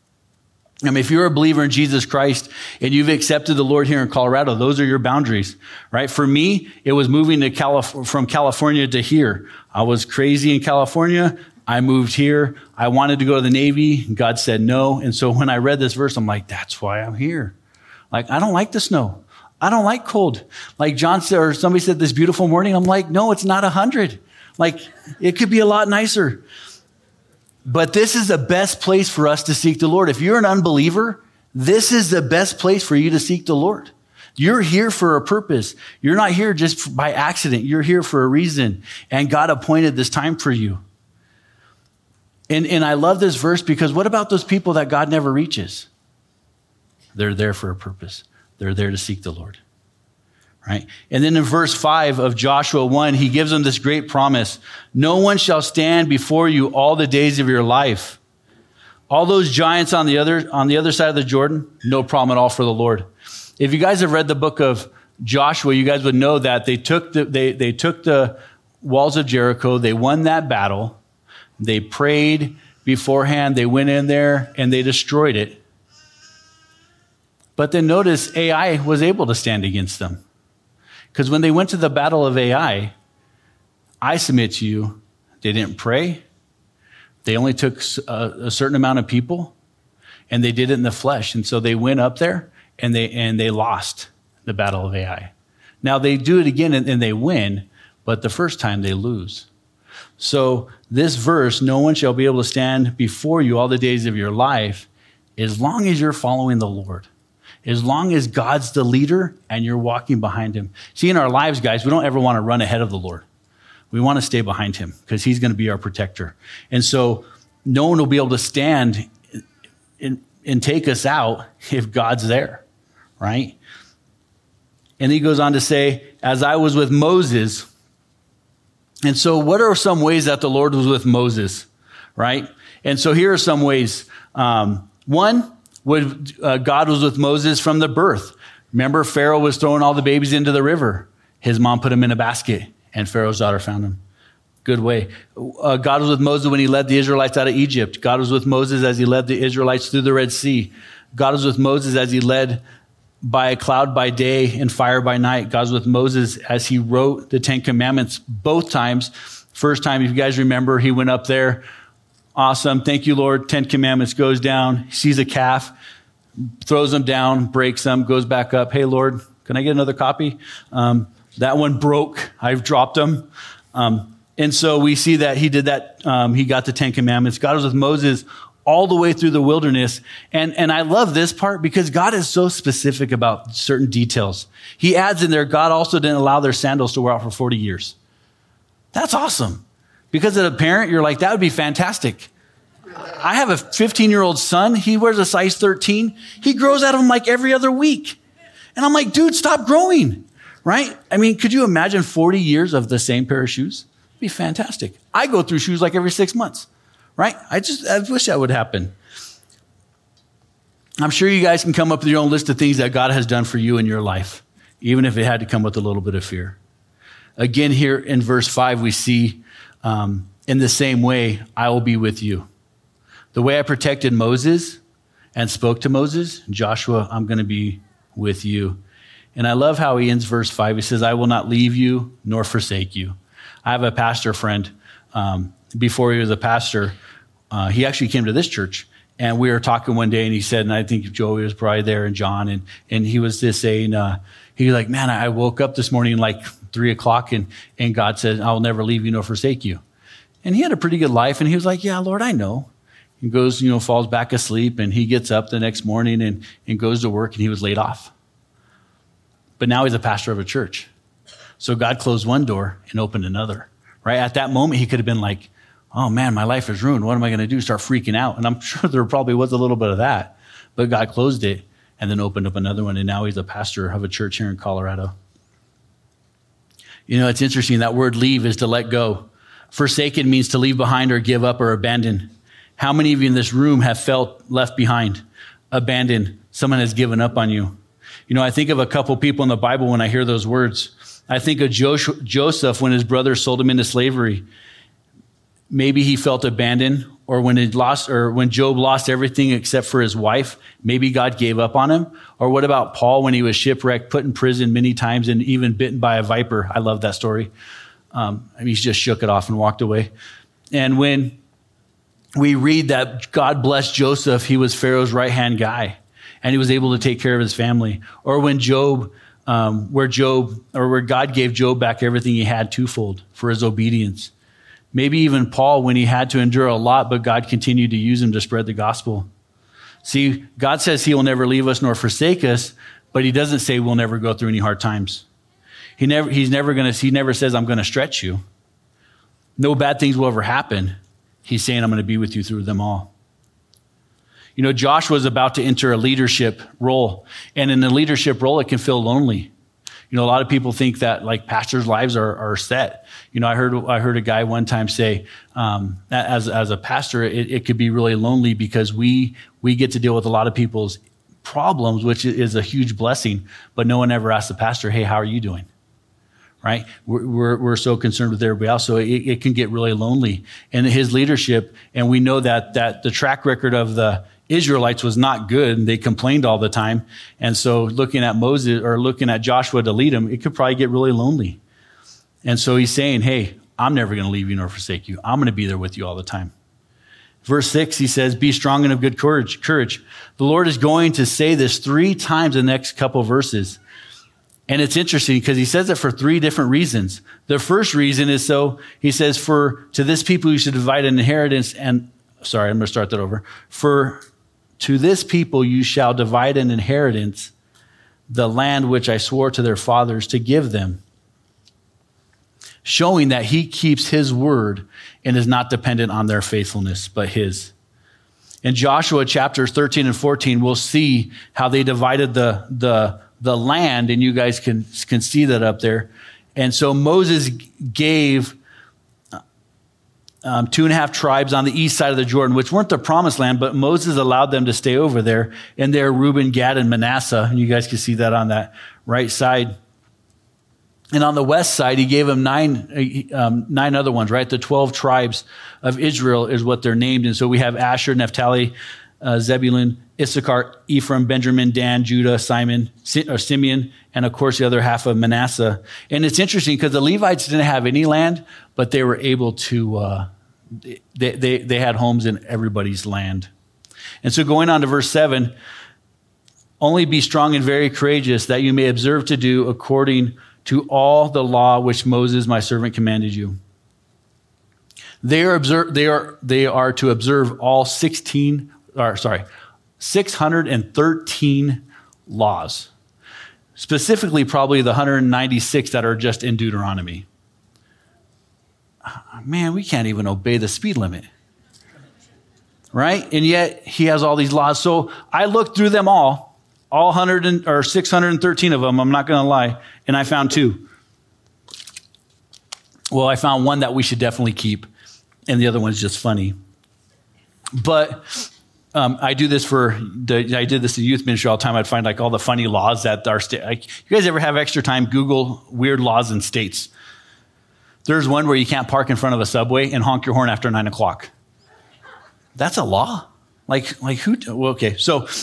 if you're a believer in Jesus Christ and you've accepted the Lord here in Colorado, those are your boundaries, right? For me, it was moving to from California to here. I was crazy in California. I moved here. I wanted to go to the Navy. God said no. And so when I read this verse, I'm like, that's why I'm here. Like, I don't like the snow. I don't like cold. Like John said, or somebody said this beautiful morning. I'm like, no, it's not 100. Like, it could be a lot nicer. But this is the best place for us to seek the Lord. If you're an unbeliever, this is the best place for you to seek the Lord. You're here for a purpose. You're not here just by accident. You're here for a reason. And God appointed this time for you. And I love this verse because what about those people that God never reaches? They're there for a purpose. They're there to seek the Lord, right? And then in verse 5 of Joshua 1, he gives them this great promise. No one shall stand before you all the days of your life. All those giants on the other side of the Jordan, no problem at all for the Lord. If you guys have read the book of Joshua, you guys would know that they took the walls of Jericho. They won that battle. They prayed beforehand. They went in there and they destroyed it. But then notice Ai was able to stand against them. Because when they went to the battle of Ai, I submit to you, they didn't pray. They only took a certain amount of people, and they did it in the flesh. And so they went up there and they lost the battle of Ai. Now they do it again and they win, but the first time they lose. So this verse, no one shall be able to stand before you all the days of your life, as long as you're following the Lord. As long as God's the leader and you're walking behind him. See, in our lives, guys, we don't ever want to run ahead of the Lord. We want to stay behind him because he's going to be our protector. And so no one will be able to stand and take us out if God's there, right? And he goes on to say, as I was with Moses. And so what are some ways that the Lord was with Moses, right? And so here are some ways. One, God was with Moses from the birth. Remember, Pharaoh was throwing all the babies into the river. His mom put them in a basket, and Pharaoh's daughter found them. Good way. God was with Moses when he led the Israelites out of Egypt. God was with Moses as he led the Israelites through the Red Sea. God was with Moses as he led by a cloud by day and fire by night. God was with Moses as he wrote the 10 Commandments both times. First time, if you guys remember, he went up there. Awesome. Thank you, Lord. 10 Commandments, goes down, sees a calf, throws them down, breaks them, goes back up. Hey, Lord, can I get another copy? That one broke. I've dropped them. And so we see that he did that. He got the 10 Commandments. God was with Moses all the way through the wilderness. And I love this part because God is so specific about certain details. He adds in there, God also didn't allow their sandals to wear out for 40 years. That's awesome. Because as a parent, you're like, that would be fantastic. I have a 15-year-old son. He wears a size 13. He grows out of them like every other week. And I'm like, dude, stop growing, right? I mean, could you imagine 40 years of the same pair of shoes? It'd be fantastic. I go through shoes like every 6 months, right? I wish that would happen. I'm sure you guys can come up with your own list of things that God has done for you in your life, even if it had to come with a little bit of fear. Again, here in verse 5, we see, in the same way, I will be with you. The way I protected Moses and spoke to Moses, Joshua, I'm going to be with you. And I love how he ends verse 5. He says, I will not leave you nor forsake you. I have a pastor friend. Before he was a pastor, he actually came to this church. And we were talking one day, and he said, and I think Joey was probably there, and John, and he was just saying, he was like, man, I woke up this morning like 3 o'clock, and God said, I will never leave you nor forsake you. And he had a pretty good life. And he was like, yeah, Lord, I know. He goes, falls back asleep, and he gets up the next morning and goes to work, and he was laid off. But now he's a pastor of a church. So God closed one door and opened another, right? At that moment, he could have been like, oh man, my life is ruined. What am I going to do? Start freaking out. And I'm sure there probably was a little bit of that, but God closed it and then opened up another one. And now he's a pastor of a church here in Colorado. It's interesting. That word leave is to let go. Forsaken means to leave behind or give up or abandon. How many of you in this room have felt left behind, abandoned? Someone has given up on you. I think of a couple people in the Bible when I hear those words. I think of Joseph when his brothers sold him into slavery. Maybe he felt abandoned, or when Job lost everything except for his wife, maybe God gave up on him. Or what about Paul when he was shipwrecked, put in prison many times, and even bitten by a viper? I love that story. He just shook it off and walked away. And when we read that God blessed Joseph, he was Pharaoh's right-hand guy, and he was able to take care of his family. Or when where God gave Job back everything he had twofold for his obedience. Maybe even Paul when he had to endure a lot, but God continued to use him to spread the gospel. See, God says he will never leave us nor forsake us, but he doesn't say we'll never go through any hard times. He never says, I'm going to stretch you. No bad things will ever happen. He's saying, I'm going to be with you through them all. Joshua is about to enter a leadership role. And in the leadership role, it can feel lonely. A lot of people think that like pastors' lives are set. I heard a guy one time say, as a pastor, it could be really lonely because we get to deal with a lot of people's problems, which is a huge blessing. But no one ever asks the pastor, hey, how are you doing? Right? We're so concerned with everybody else. So it can get really lonely. And his leadership, and we know that the track record of the Israelites was not good, and they complained all the time. And so looking at Moses or looking at Joshua to lead them, it could probably get really lonely. And so he's saying, hey, I'm never going to leave you nor forsake you. I'm going to be there with you all the time. Verse 6, he says, be strong and of good courage. The Lord is going to say this 3 times in the next couple of verses. And it's interesting because he says it for 3 different reasons. The first reason is he says, to this people you should divide an inheritance I'm going to start that over. To this people you shall divide an inheritance, the land which I swore to their fathers to give them. Showing that he keeps his word and is not dependent on their faithfulness, but his. In Joshua chapters 13 and 14, we'll see how they divided the land, and you guys can see that up there. And so Moses gave 2.5 tribes on the east side of the Jordan, which weren't the promised land, but Moses allowed them to stay over there. And they're Reuben, Gad, and Manasseh. And you guys can see that on that right side. And on the west side, he gave them 9 other ones, right? The 12 tribes of Israel is what they're named. And so we have Asher, Naphtali, Zebulun, Issachar, Ephraim, Benjamin, Dan, Judah, Simeon, and of course the other half of Manasseh. And it's interesting because the Levites didn't have any land, but they were able to, they had homes in everybody's land. And so going on to verse 7, only be strong and very courageous that you may observe to do according to all the law which Moses, my servant, commanded you. They are to observe all 613 laws. Specifically, probably the 196 that are just in Deuteronomy. Man, we can't even obey the speed limit. Right? And yet, he has all these laws. So I looked through them all 613 of them, I'm not going to lie, and I found 2. Well, I found one that we should definitely keep, and the other one's just funny. But I do this I did this in youth ministry all the time. I'd find like all the funny laws that our state. Like, you guys ever have extra time? Google weird laws in states. There's one where you can't park in front of a subway and honk your horn after 9 o'clock. That's a law. Like who? Well, okay,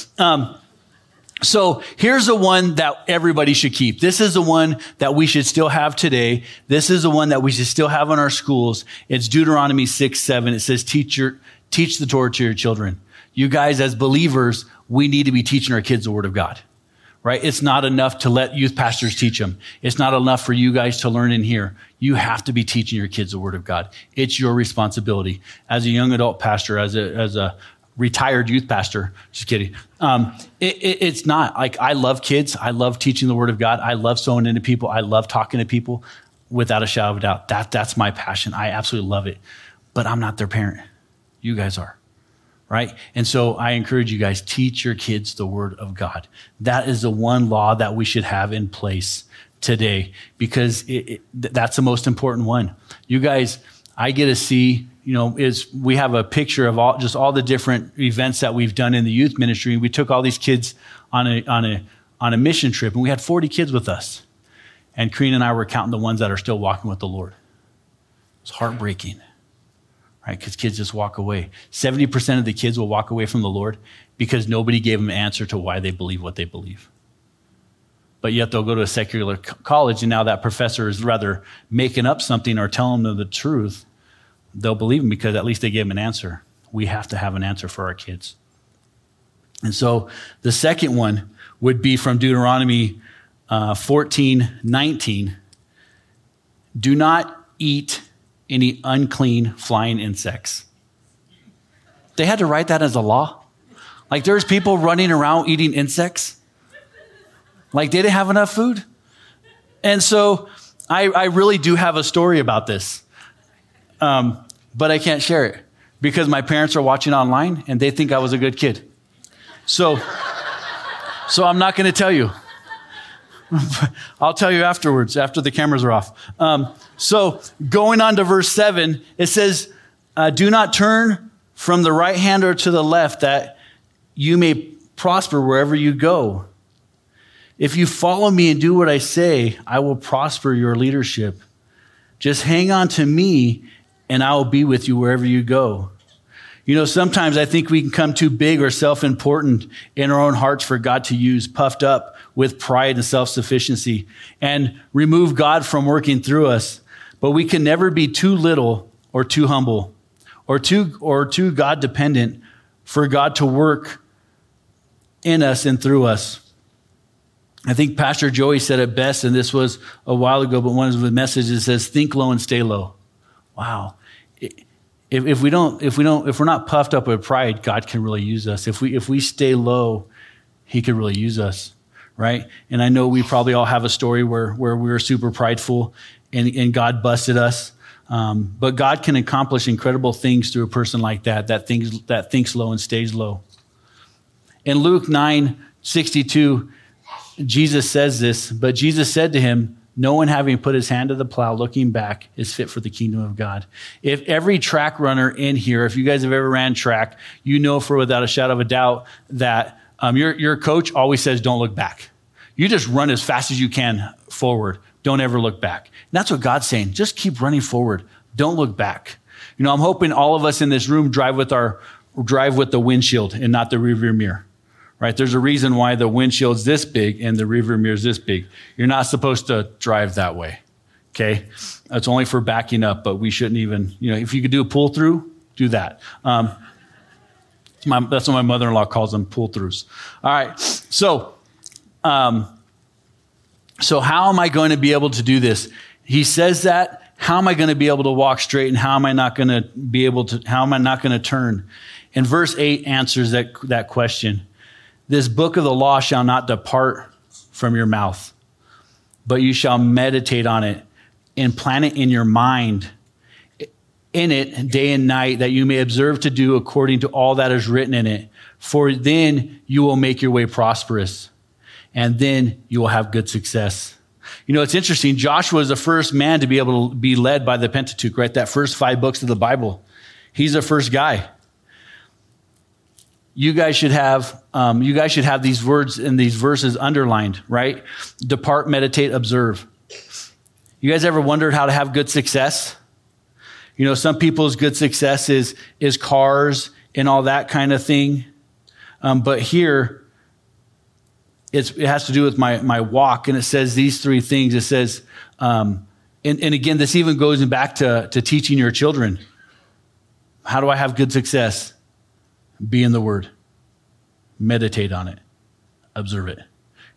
so here's the one that everybody should keep. This is the one that we should still have today. This is the one that we should still have in our schools. It's Deuteronomy 6:7. It says, teach the Torah to your children. You guys, as believers, we need to be teaching our kids the Word of God, right? It's not enough to let youth pastors teach them. It's not enough for you guys to learn in here. You have to be teaching your kids the Word of God. It's your responsibility. As a young adult pastor, as a retired youth pastor, just kidding. It's not like I love kids. I love teaching the Word of God. I love sowing into people. I love talking to people without a shadow of a doubt. That's my passion. I absolutely love it. But I'm not their parent. You guys are. Right? And so I encourage you guys, teach your kids the Word of God. That is the one law that we should have in place today, because that's the most important one. You guys, I get to see, we have a picture of all the different events that we've done in the youth ministry. We took all these kids on a mission trip, and we had 40 kids with us. And Karina and I were counting the ones that are still walking with the Lord. It's heartbreaking. Right? Because kids just walk away. 70% of the kids will walk away from the Lord because nobody gave them an answer to why they believe what they believe. But yet they'll go to a secular college, and now that professor is rather making up something or telling them the truth. They'll believe them because at least they gave them an answer. We have to have an answer for our kids. And so the second one would be from Deuteronomy 14:19. Do not eat any unclean flying insects. They had to write that as a law. Like there's people running around eating insects. Like they didn't have enough food. And so I really do have a story about this. But I can't share it because my parents are watching online and they think I was a good kid. So I'm not going to tell you. I'll tell you afterwards, after the cameras are off. So going on to verse 7, it says, do not turn from the right hand or to the left, that you may prosper wherever you go. If you follow me and do what I say, I will prosper your leadership. Just hang on to me and I will be with you wherever you go. Sometimes I think we can come too big or self-important in our own hearts for God to use, puffed up with pride and self-sufficiency, and remove God from working through us. But we can never be too little or too humble or too God-dependent for God to work in us and through us. I think Pastor Joey said it best, and this was a while ago, but one of the messages says, think low and stay low. Wow. If we're not puffed up with pride, God can really use us. If we stay low, he can really use us, right? And I know we probably all have a story where we were super prideful and God busted us. But God can accomplish incredible things through a person like that thinks low and stays low. In Luke 9:62, Jesus says this, but Jesus said to him, no one having put his hand to the plow looking back is fit for the kingdom of God. If every track runner in here, if you guys have ever ran track, you know for without a shadow of a doubt that your coach always says, don't look back. You just run as fast as you can forward. Don't ever look back. And that's what God's saying. Just keep running forward. Don't look back. I'm hoping all of us in this room drive with the windshield and not the rearview mirror. Right? There's a reason why the windshield's this big and the rearview mirror's this big. You're not supposed to drive that way. Okay? It's only for backing up, but we shouldn't even, if you could do a pull through, do that. That's what my mother-in-law calls them, pull throughs. All right. So how am I going to be able to do this? He says that. How am I going to be able to walk straight, and how am I not going to turn? And verse 8 answers that question. This book of the law shall not depart from your mouth, but you shall meditate on it and plant it in your mind, in it day and night, that you may observe to do according to all that is written in it. For then you will make your way prosperous, and then you will have good success. It's interesting. Joshua is the first man to be able to be led by the Pentateuch, right? That first 5 books of the Bible. He's the first guy. You guys should have these words and these verses underlined, right? Depart, meditate, observe. You guys ever wondered how to have good success? Some people's good success is cars and all that kind of thing. But here, it has to do with my walk, and it says these 3 things. It says, and again, this even goes back to teaching your children. How do I have good success? Be in the Word. Meditate on it. Observe it.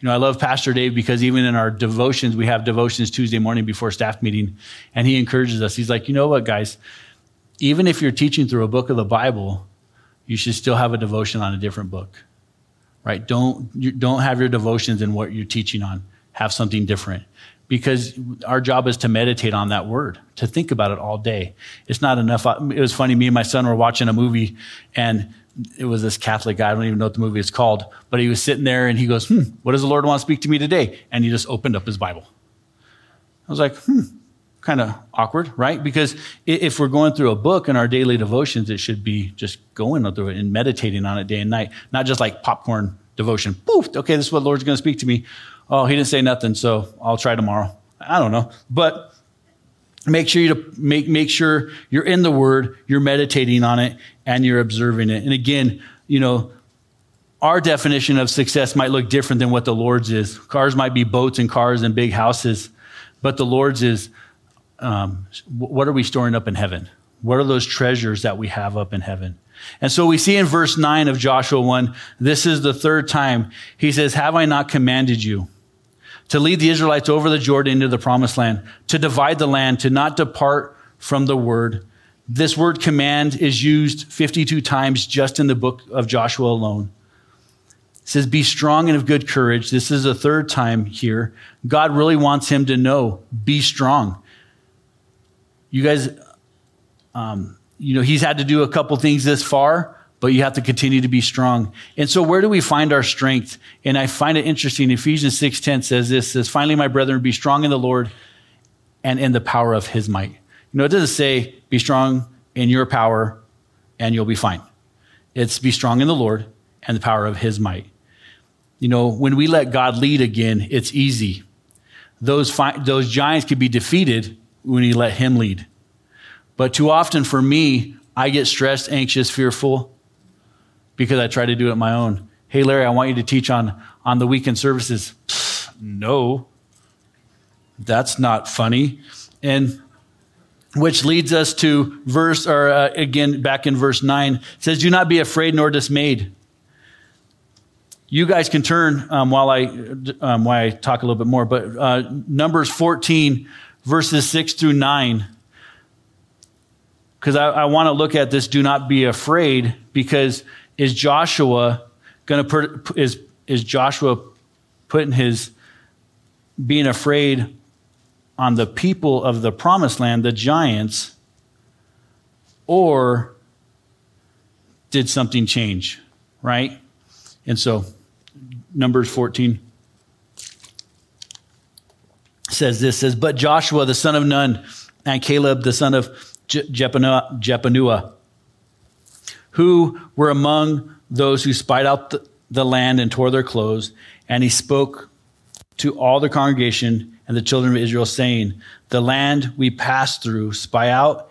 I love Pastor Dave because even in our devotions, we have devotions Tuesday morning before staff meeting, and he encourages us. He's like, you know what, guys? Even if you're teaching through a book of the Bible, you should still have a devotion on a different book, right? Don't have your devotions in what you're teaching on. Have something different, because our job is to meditate on that word, to think about it all day. It's not enough. It was funny. Me and my son were watching a movie, and it was this Catholic guy. I don't even know what the movie is called, but he was sitting there and he goes, what does the Lord want to speak to me today? And he just opened up his Bible. I was like, kind of awkward, right? Because if we're going through a book in our daily devotions, it should be just going through it and meditating on it day and night, not just like popcorn devotion. Poof, okay, this is what the Lord's going to speak to me. Oh, he didn't say nothing, so I'll try tomorrow. I don't know. But make sure you're in the Word, you're meditating on it, and you're observing it. And again, our definition of success might look different than what the Lord's is. Cars might be boats and cars and big houses, but the Lord's is, what are we storing up in heaven? What are those treasures that we have up in heaven? And so we see in verse 9 of Joshua 1, this is the third time. He says, have I not commanded you to lead the Israelites over the Jordan into the promised land, to divide the land, to not depart from the word? This word command is used 52 times just in the book of Joshua alone. It says, be strong and of good courage. This is the third time here. God really wants him to know, be strong. You guys, he's had to do a couple things this far, but you have to continue to be strong. And so where do we find our strength? And I find it interesting. Ephesians 6:10 says, finally, my brethren, be strong in the Lord and in the power of his might. It doesn't say be strong in your power and you'll be fine. It's be strong in the Lord and the power of his might. When we let God lead again, it's easy. Those giants can be defeated when you let him lead. But too often for me, I get stressed, anxious, fearful because I try to do it my own. Hey, Larry, I want you to teach on the weekend services. No, that's not funny. And which leads us to back in verse 9, it says, do not be afraid nor dismayed. You guys can turn while I talk a little bit more, but Numbers 14, verses 6 through 9, because I want to look at this, do not be afraid, because is Joshua putting his being afraid on the people of the promised land, the giants, or did something change, right? And so Numbers 14 says, but Joshua, the son of Nun, and Caleb, the son of Jephunneh, who were among those who spied out the land and tore their clothes, and he spoke to all the congregation and the children of Israel, saying, the land we passed through to spy out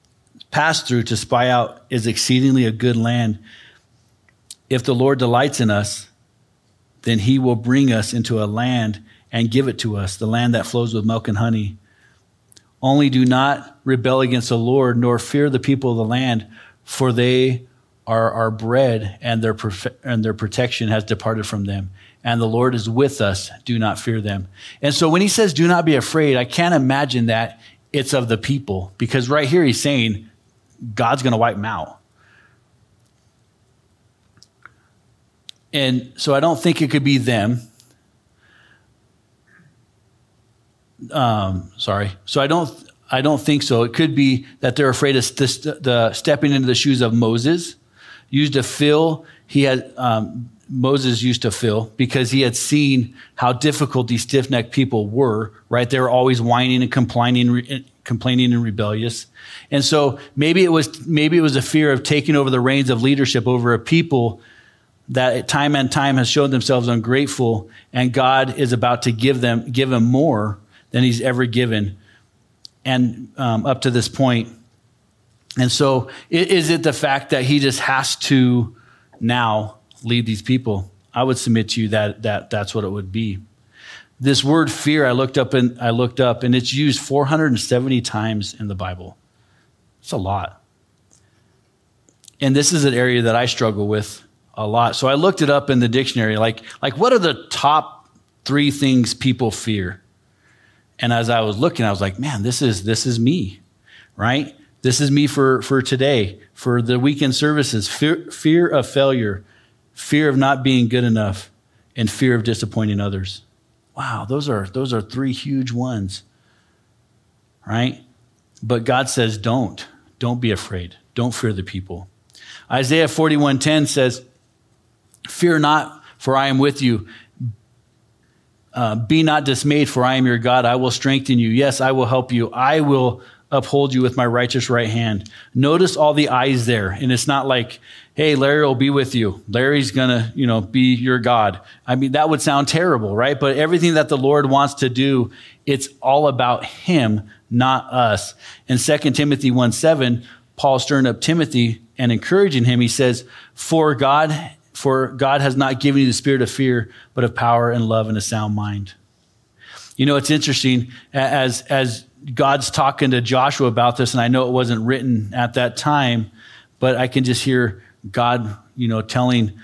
is exceedingly a good land. If the Lord delights in us, then he will bring us into a land and give it to us, the land that flows with milk and honey. Only do not rebel against the Lord, nor fear the people of the land, for they are our bread, and their protection has departed from them. And the Lord is with us. Do not fear them. And so when he says, do not be afraid, I can't imagine that it's of the people, because right here he's saying God's going to wipe them out. And so I don't think it could be them. So I don't think so. It could be that they're afraid of stepping into the shoes of Moses. Moses used to fill, because he had seen how difficult these stiff-necked people were, right? They were always whining and complaining and rebellious. And so maybe it was a fear of taking over the reins of leadership over a people that at time and time has shown themselves ungrateful, and God is about to give him more than he's ever given, and up to this point. And so is it the fact that he just has to now lead these people? I would submit to you that that's what it would be. This word fear, I looked up, and it's used 470 times in the Bible. It's a lot. And this is an area that I struggle with a lot. So I looked it up in the dictionary, like what are the top 3 things people fear. And as I was looking, I was like, man, this is me, right? This is me for today, for the weekend services. Fear of failure, fear of not being good enough, and fear of disappointing others. Wow, those are 3 huge ones, right? But God says, don't be afraid. Don't fear the people. Isaiah 41:10 says, fear not, for I am with you. Be not dismayed, for I am your God. I will strengthen you. Yes, I will help you. I will uphold you with my righteous right hand. Notice all the eyes there. And it's not like, hey, Larry will be with you. Larry's going to, be your God. I mean, that would sound terrible, right? But everything that the Lord wants to do, it's all about him, not us. In 2 Timothy 1:7, Paul stirring up Timothy and encouraging him, he says, For God has not given you the spirit of fear, but of power and love and a sound mind. It's interesting as God's talking to Joshua about this, and I know it wasn't written at that time, but I can just hear God, telling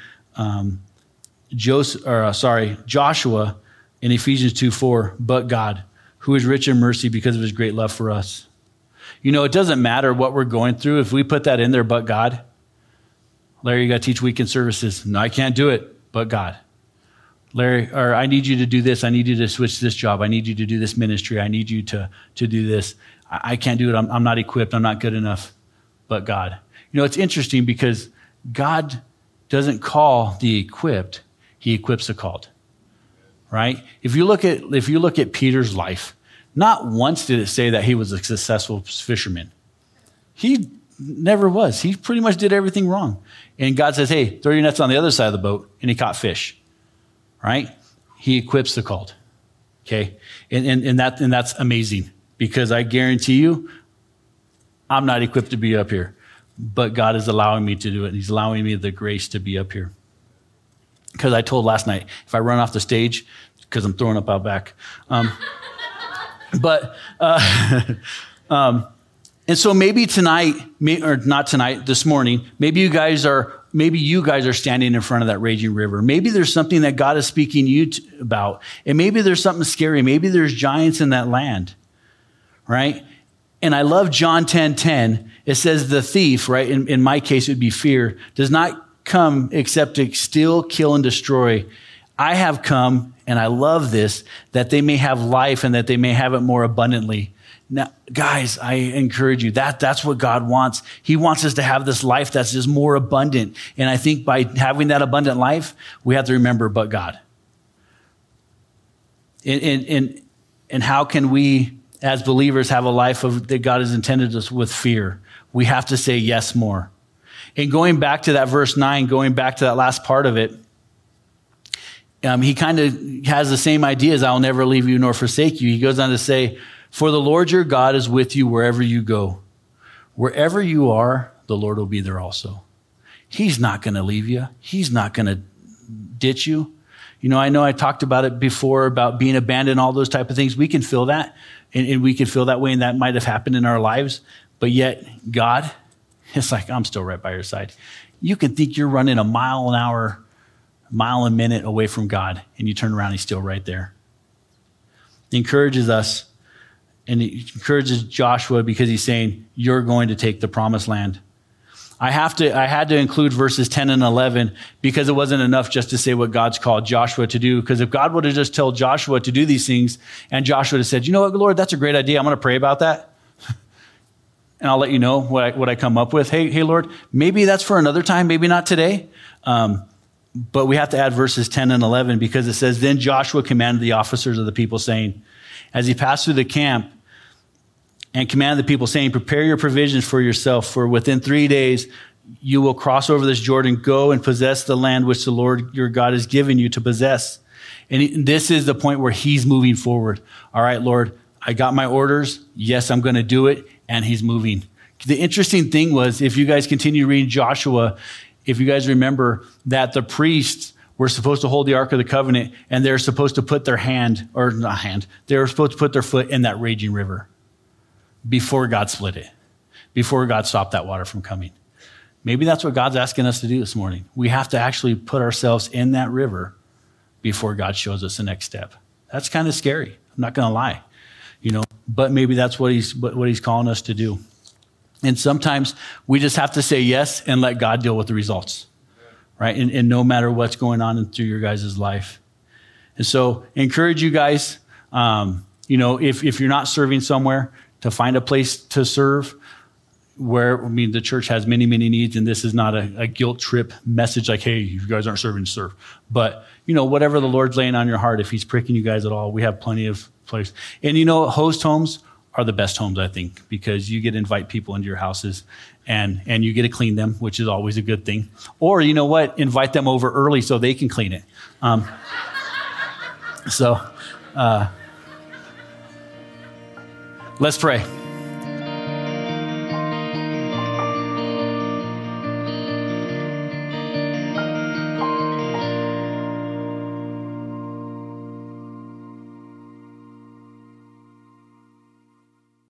Joshua in Ephesians 2:4, but God, who is rich in mercy because of his great love for us. It doesn't matter what we're going through. If we put that in there, but God, Larry, you got to teach weekend services. No, I can't do it, but God. Larry, or I need you to do this. I need you to switch this job. I need you to do this ministry. I need you to do this. I can't do it. I'm not equipped. I'm not good enough, but God. It's interesting because God doesn't call the equipped. He equips the called, right? If you look at Peter's life, not once did it say that he was a successful fisherman. He never was. He pretty much did everything wrong. And God says, hey, throw your nets on the other side of the boat. And he caught fish, right? He equips the called. Okay. And that's amazing because I guarantee you, I'm not equipped to be up here, but God is allowing me to do it. He's allowing me the grace to be up here. Because I told last night, if I run off the stage, because I'm throwing up out back. And so maybe tonight, or not tonight, this morning, maybe you guys are standing in front of that raging river. Maybe there's something that God is speaking to you about. And maybe there's something scary. Maybe there's giants in that land, right? And I love John 10:10. It says the thief, right? In my case, it would be fear, does not come except to steal, kill, and destroy. I have come, and I love this, that they may have life and that they may have it more abundantly. Now, guys, I encourage you, that's what God wants. He wants us to have this life that's just more abundant. And I think by having that abundant life, we have to remember, but God. And how can we, as believers, have a life that God has intended us with fear? We have to say yes more. And going back to that verse 9, going back to that last part of it, he kind of has the same ideas. I will never leave you nor forsake you. He goes on to say, for the Lord your God is with you wherever you go. Wherever you are, the Lord will be there also. He's not going to leave you. He's not going to ditch you. I know I talked about it before about being abandoned, all those type of things. We can feel that, and we can feel that way, and that might have happened in our lives. But yet, God, it's like, I'm still right by your side. You can think you're running a mile an hour, mile a minute away from God, and you turn around, he's still right there. He encourages us, and he encourages Joshua because he's saying, you're going to take the promised land. I had to include verses 10 and 11 because it wasn't enough just to say what God's called Joshua to do. Because if God would have just told Joshua to do these things, and Joshua would have said, you know what, Lord, that's a great idea. I'm going to pray about that. And I'll let you know what I come up with. Hey, Lord, maybe that's for another time, maybe not today. But we have to add verses 10 and 11 because it says, then Joshua commanded the officers of the people saying, as he passed through the camp and commanded the people saying, prepare your provisions for yourself, for within 3 days you will cross over this Jordan, go and possess the land which the Lord your God has given you to possess. And this is the point where he's moving forward. All right, Lord, I got my orders. Yes, I'm going to do it. And he's moving. The interesting thing was, if you guys continue reading Joshua, if you guys remember that the priests were supposed to hold the Ark of the Covenant, and they're supposed to put their they were supposed to put their foot in that raging river before God split it, before God stopped that water from coming. Maybe that's what God's asking us to do this morning. We have to actually put ourselves in that river before God shows us the next step. That's kind of scary. I'm not going to lie, but maybe that's what he's calling us to do. And sometimes we just have to say yes and let God deal with the results, right? And no matter what's going on through your guys' life. And so encourage you guys, if you're not serving somewhere, to find a place to serve the church has many, many needs, and this is not a guilt trip message like, hey, you guys aren't serving, serve. But, whatever the Lord's laying on your heart, if he's pricking you guys at all, we have plenty of place. And, host homes are the best homes, I think, because you get to invite people into your houses and you get to clean them, which is always a good thing. Or, invite them over early so they can clean it. Let's pray.